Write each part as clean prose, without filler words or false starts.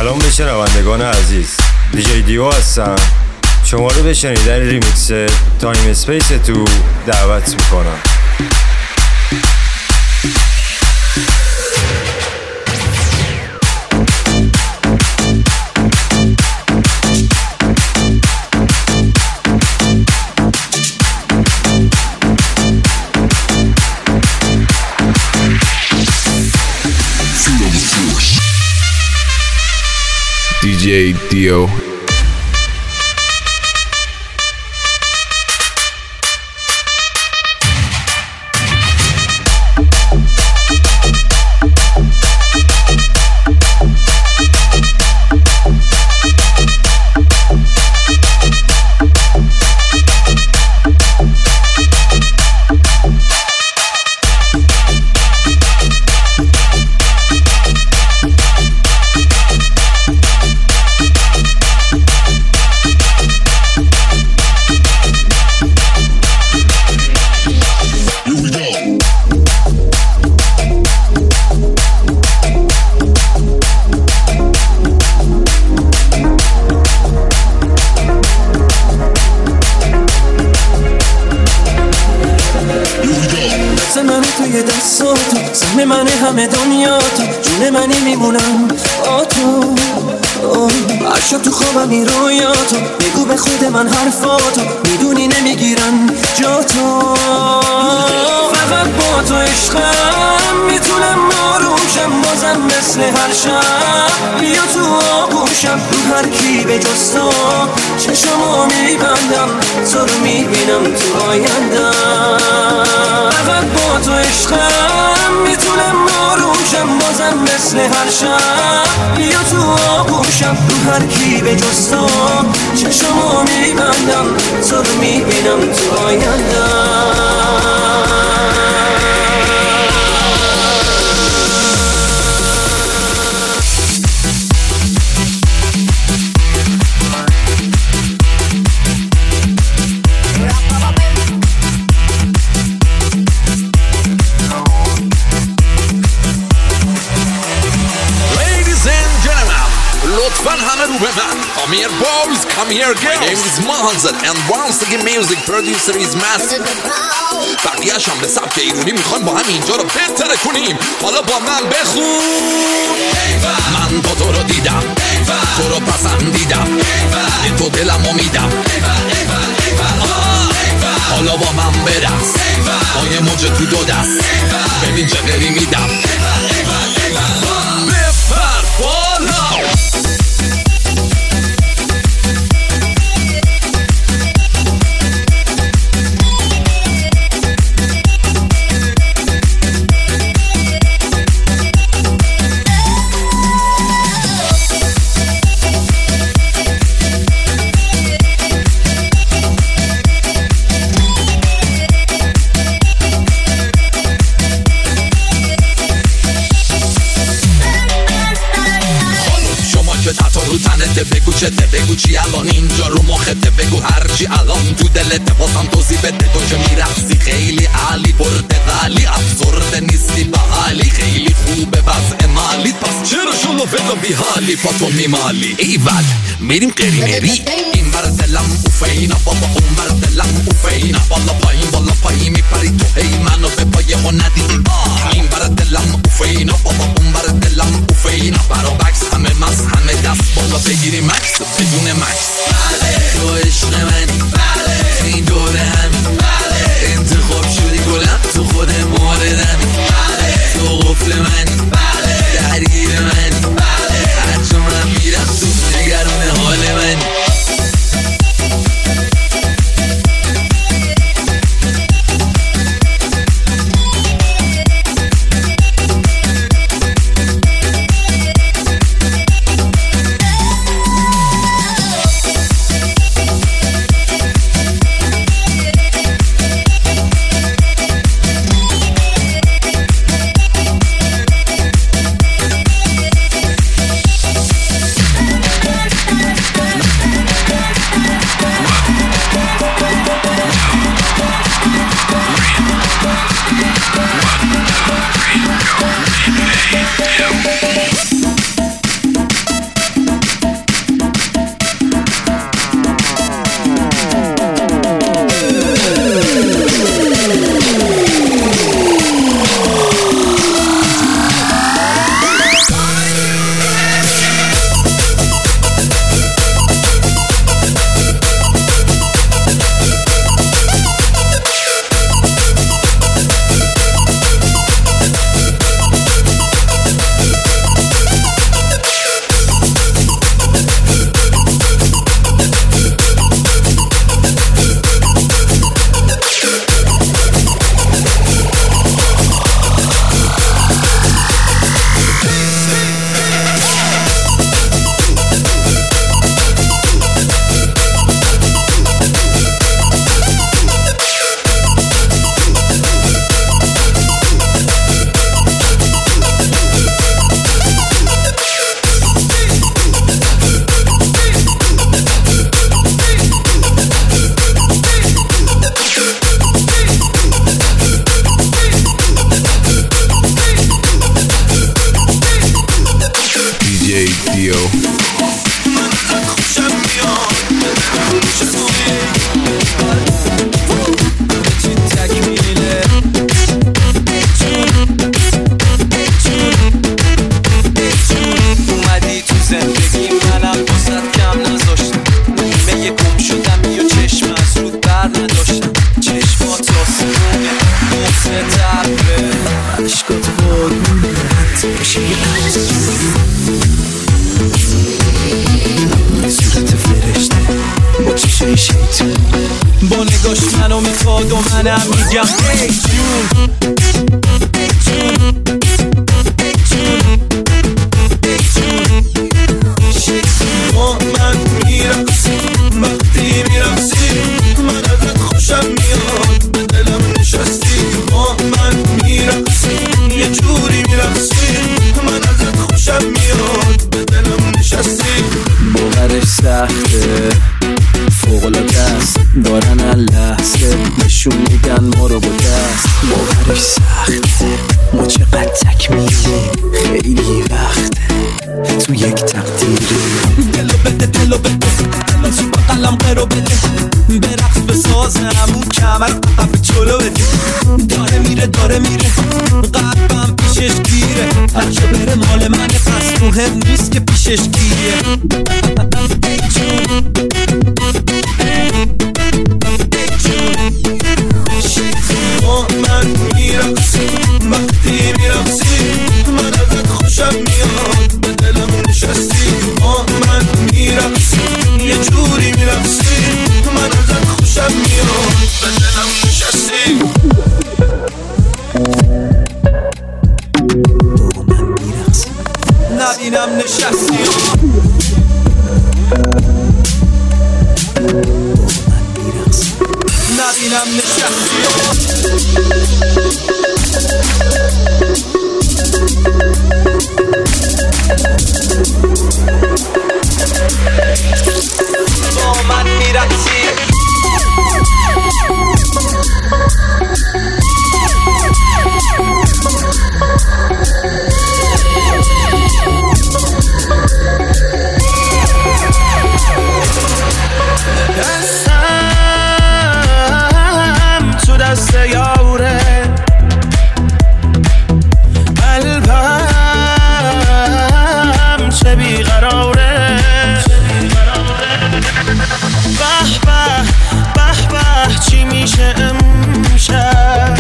سلام به شنوندگان عزیز، دیجی دیو هستم. شما رو به شنیدن ریمیکس تایم اسپیس تو دعوت میکنم. DJ Dio. سهم من همه دنیا تو جون منی میمونم با تو. هر شب تو خوابم این رویاتو بگو به خود من حرفاتو میدونی نمیگیرن جا تو. فقط با تو عشقم میتونم آروم شم بازم مثل هر شب. بیا تو آغوشم رو هر کی به جز تو چشمو میبندم تو رو میبینم تو آیندم. فقط با تو عشقم میتونم آروم شم بازم مثل هر شب. بیا تو آغوشم رو هر کی به جز تو چشمو میبندم تو رو میبینم تو آیندم. همه رو به من. Come here boys, come here girls. My name is Mahanzad and once again music producer is Master. بقیه‌اش هم به سبک ایرونی میخوایم با هم اینجا رو بهتره کنیم. حالا با من بخون. من با تو رو دیدم، تو رو پسندیدم، به تو دلمو میدم. حالا با من برقص با یه موج تو دو دست، ببین چه غری میدم. بپر بالا. بگو چته، بگو چی الان اینجا رو مخته، بگو هرچی الان تو دلته بازم توضیح بده. تو که میرقصی خیلی عالی، پرتغالی افسرده نیستی به حالی، خیلی خوبه وضع مالیت، پس چرا شما فدا بی حالی پاتو میمالی؟ ایول میریم قرینری، این بر دلم اوفینا بابا اون بر دلم اوفینا، بالا پایین میپری تو هی منو به پای ها ندیدی. این بر دلم اوفینا بابا اون بر دلم اوفینا، برا بکس همه مز همه دست بالا بگیری مکس بدون مکس. تو عشق منی این دوره همین، انتخاب شدی گلم تو خود موردمی. تو قفل منی درگیر منی، هر جا من میرم تو نگران حال منی. میاد و منم میگم ای جون با من میرقصی وقتی میرقصی من ازت خوشم میاد به دلم نشستی با من میرقصی یه جوری میرقصی من ازت خوشم میاد به دلم نشستی باورش سخته فوق‌العاده است دارن اللحظه نشون میدن ما رو با دست باورش سخته ما چقدر تکمیلیم خیلی وقته تو یک تقدیری دلو بده دلو بده تو بقلم قرو بده برقص بسازم اون کمر قف چلو بده داره میره قلبم پیشش گیره هرچه بره مال منه پس مهم نیست که پیشش گیره با من میرقصی وقتی میرقصی من ازت خوشم میاد به دلم نشستی با من میرقصی یه جوری میرقصی من ازت خوشم میاد به دلم نشستی با من میرقصی نبینم نشستی نبینم نشستی با من میرقصی دست یاره قلبم چه بیقراره به چی میشه امشب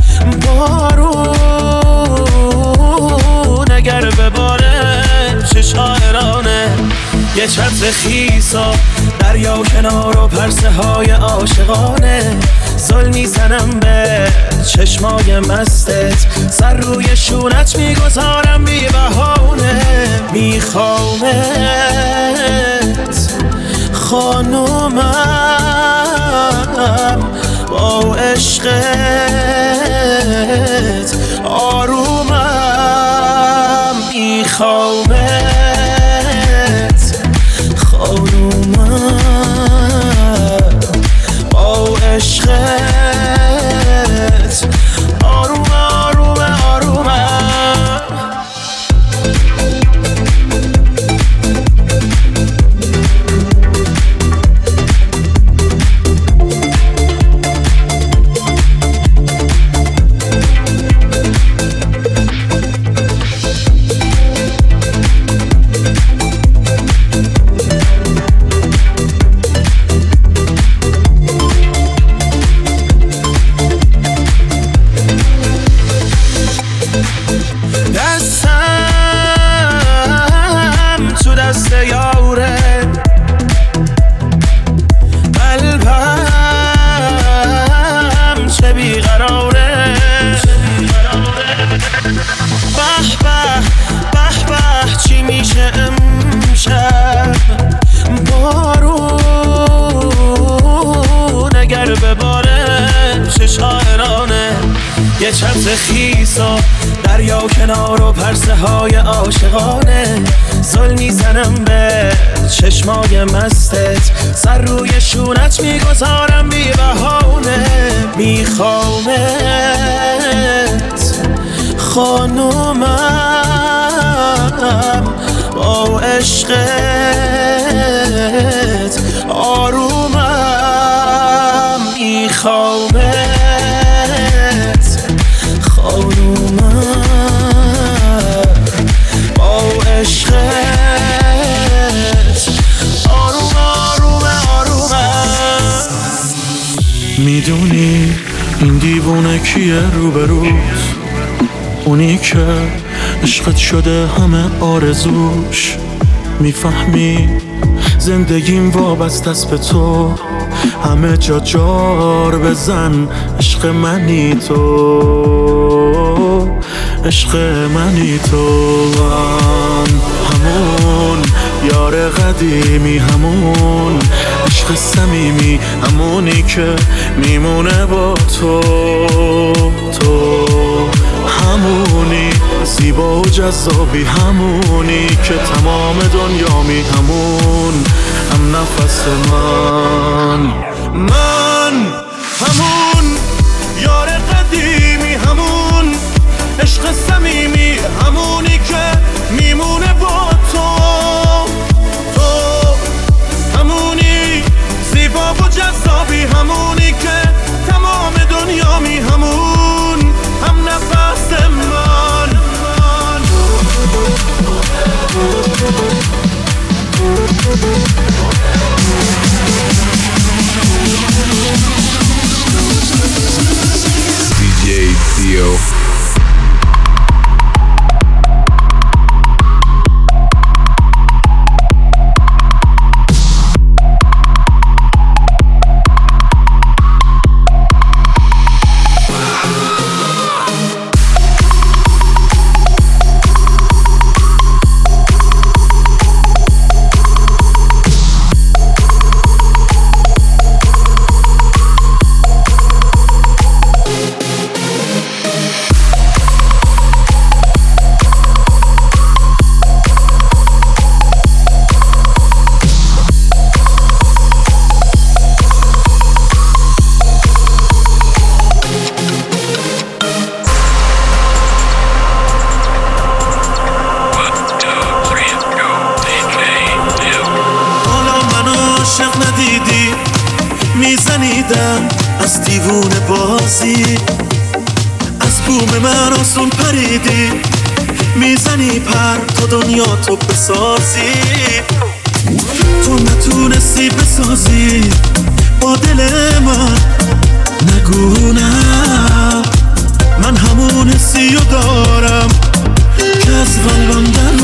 بارون اگر بباره چه شاعرانه یه چتر خیسا دریا کنار و پرسه های عاشقانه زل میزنم به چشمای مستت سر روی شونت میگذارم بی بهانه میخوامت خانومم با عشقت آرومم میخوامت خانومم با عشقت آروم آروم آرومم یه چتر خیسا دریا کنار و پرسه های عاشقانه زل میزنم به چشمای مستت سر روی شونت میگذارم بی بهانه میخوامت خانومم با عشقت آرومم میخوامت با عشقت آروم آروم آرومم میدونی این دیوونه کیه روبروت اونی که عشقت شده همه آرزوش میفهمی زندگیم وابسته است به تو همه جا جار بزن عشق منی تو، عشق منی تو. همون یار قدیمی، همون عشق صمیمی، همونی که میمونه با تو. تو همونی زیبا و جذابی، همونی که تمام دنیامی، همون هم نفس من همون یار قدیمی، همون عشق صمیمی، همونی که میمونه با تو. تو همونی زیبا و جذابی، همونی که تمام دنیامی، همون هم نفس من. DJ Theo. میزنیدم از دیوونه بازی، از بوم من آسون پریدی، میزنی پر تا دنیا تو بسازی. تو نتونستی بسازی با دل من، نگو نه، من همون حسی رو دارم که از قلبم در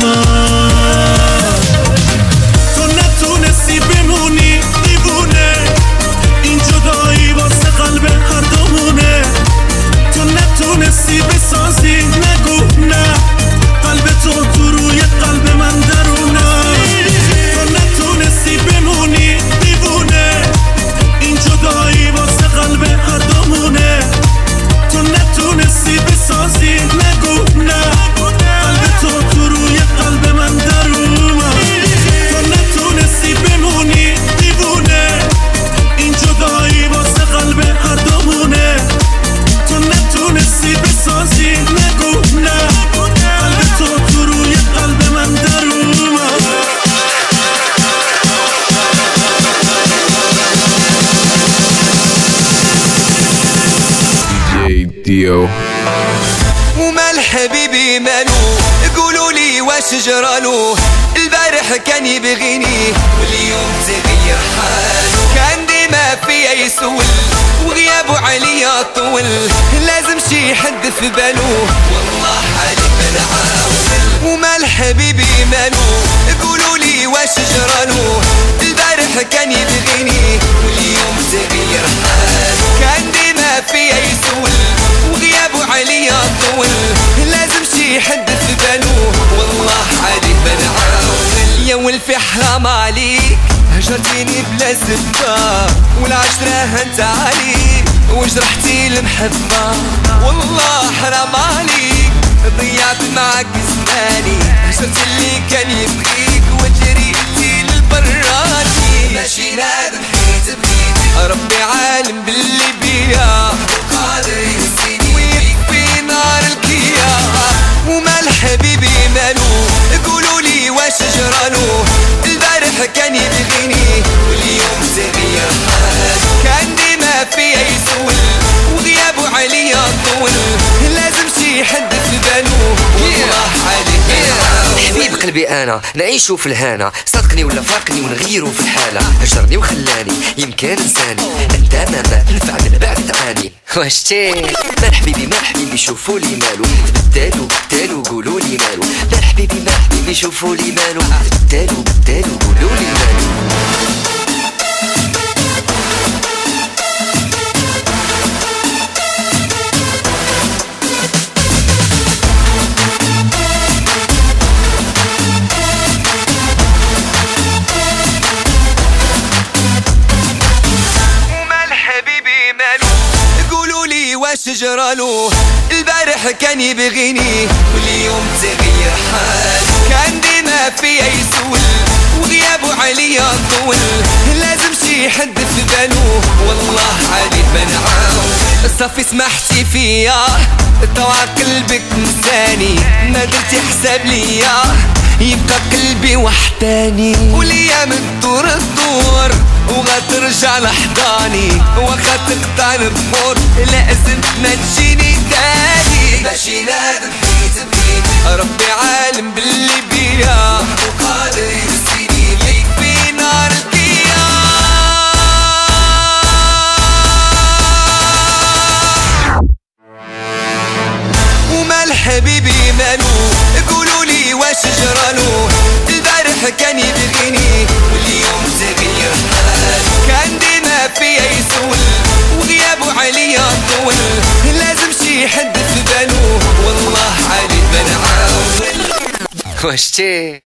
اومد. تو نتونستی بمونی دیوونه، این جدایی واسه قلب هر دومونه. تو نتونستی بسازی، نگو نه، قلب تو روی قلب من درونه. تو نتونستی بمونی دیوونه، این جدایی واسه قلب هر دومونه. تو نتونستی بسازی، نگو نه، قلب تو روی قلب من درونه. تو نتونستی بمونی دیوونه، این جدایی واسه قلب هر دومونه. تو نتونستی بسازی، نگو نه، قلب تو روی قلب من درونه. DJ Theo. ومال حبيبي مالو، قولوا لي واش جرالو. البارح كان يبغيني واليوم تغير حالو، كان ديما فيا يسول وغيابه عليا طول. لازم شي حد في بالو، والله حالي بنعاول. ومال حبيبي مالو، قولوا لي واش جرالو. البارح كان يبغيني واليوم تغير حالو، كان ديما فيا يسول وغيابه عليا طول. لازم شي حد في بالو، والله حالي بنعاول. يا ولفي حرام عليك، هجرتيني بلا سبة، والعشرة هنت عليك وجرحتي المحبة. والله حرام عليك، ضيعت معك زماني، هجرت اللي كان يبغيك وجريتي للبراني. ماشي نادم حيت بغيتي، ربي عالم باللي بيا قادر يهزيني ويكفي نار الكيا. ومال حبيبي مالو، قولوا لي واش جرالو. البارح كان يبغيني واليوم تغير حالو، كان ديما فيا يسول وغيابه عليا طول. لازم شي حد في بالو، والله حالي حبيب قلبي انا نعيشو في الهنا، صدقني ولا فارقني ونغيرو في الحالة. هجرني وخلاني يمكن انساني، انت ما ننفع من بعد تعاني. واشتي مال حبيبي مال حبيبي شوفوا لي مالو، بدالو قولوا لي مالو. مال حبيبي مال حبيبي شوفوا لي مالو، بدالو قولوا لي مالو. واش جرالو البارح كان يبغيني واليوم تغير حالو كان ديما فيا يسول وغيابه عليا طول لازم شي حد في بالو والله علي بنعاون صافي سمحتي فيا طوع قلبك نساني ما درتي حساب ليا يبقى قلبي وحداني والايام تدور الدور وغترجع لحضاني واخا تقطع البحور لازم ما تجيني تاني ماشي نادم بغيت ربي عالم باللي بيا وقادر يرسيني ليك في نار القيام ومال حبيبي مالو قولوا لي واش جرالو البارح كان يبغيني واليوم تغير حالو كان ديما فيا يسول وغيابه عليا طول لازم شي حد في بالو والله علي بنعاون واش